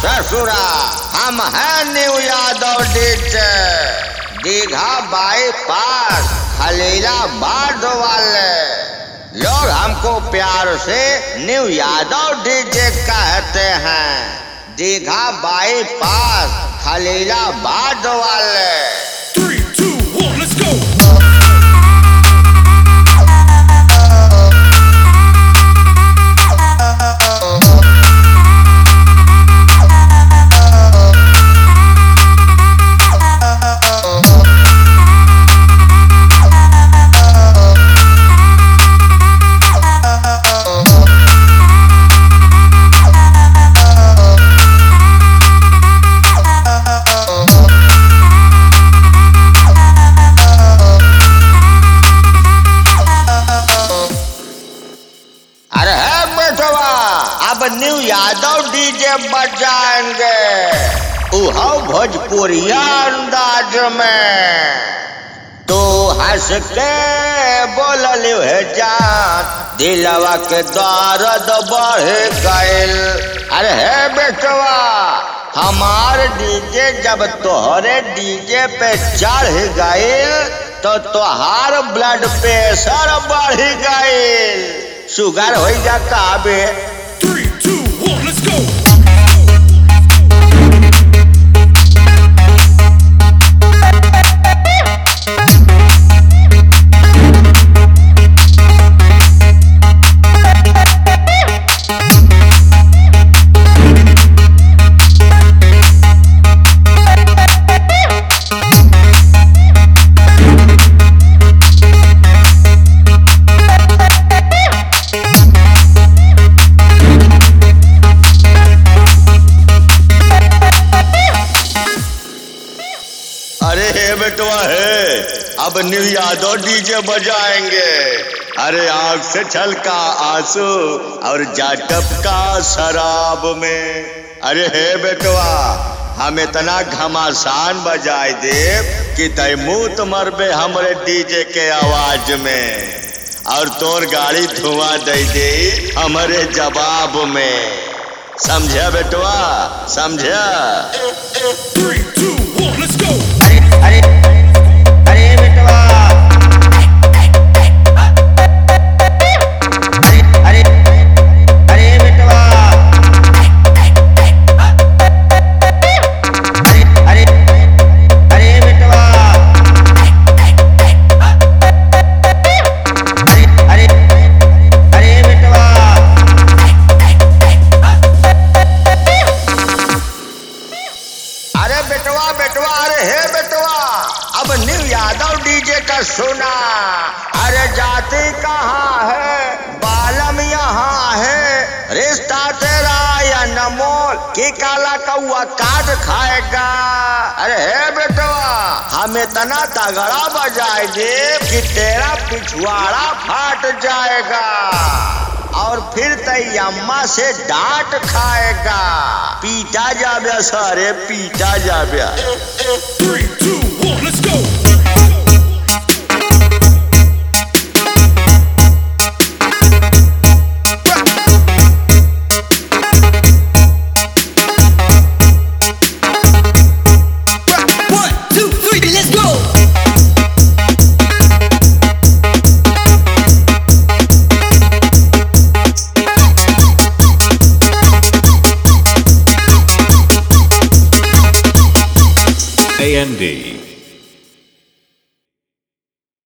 ससुरा हम हैं new Yadav DJ Digha bypass Khalilabad वाले लोग हमको प्यार से न्यू यादव डीजे कहते हैं। दीघा बाईपास खलीलाबाद वाले। 3, 2, 1, let's go! अब न्यू यादव डीजे बजाएंगे उहो भोजपुरिया अंदाज में। तो हंस के बोलली है जान दिलवा के दर्द बढ़ गइल। अरे हे बेटवा हमार डीजे जब तोहरे डीजे पे चढ़ गइल तो तोहार ब्लड प्रेशर बढ़ गइल। शुगर हो जा काबे। 3, 2, 1, let's go! बेटवा है अब न्यू यादव डीजे बजाएंगे। अरे आँख से छलका आंसू और जाटप का शराब में। अरे हे बेटवा हम इतना घमासान बजाए दे कि तय मुँह मरबे हमरे डीजे के आवाज में और तोर गाड़ी धुआं दे दे हमारे जवाब में। समझा बेटवा समझा। 3, 2, 1, let's go! अरे बेटवा अरे बेटवा अरे बेटवा अरे बेटवा। अरे बेटवा अरे हे बेटवा अब न्यू यादव डीजे का सुना। अरे जाति कहाँ है बालम यहाँ है रिश्ता तेरा या नमोल की काला कौआ काट खाएगा। अरे हे बेटवा हम इतना तगड़ा बजाए दे कि तेरा पिछवाड़ा फाट जाएगा और फिर तई अम्मा से डांट खाएगा। पीटा जाबे सारे पीटा जाबे। 3, 2, 1, let's go! AND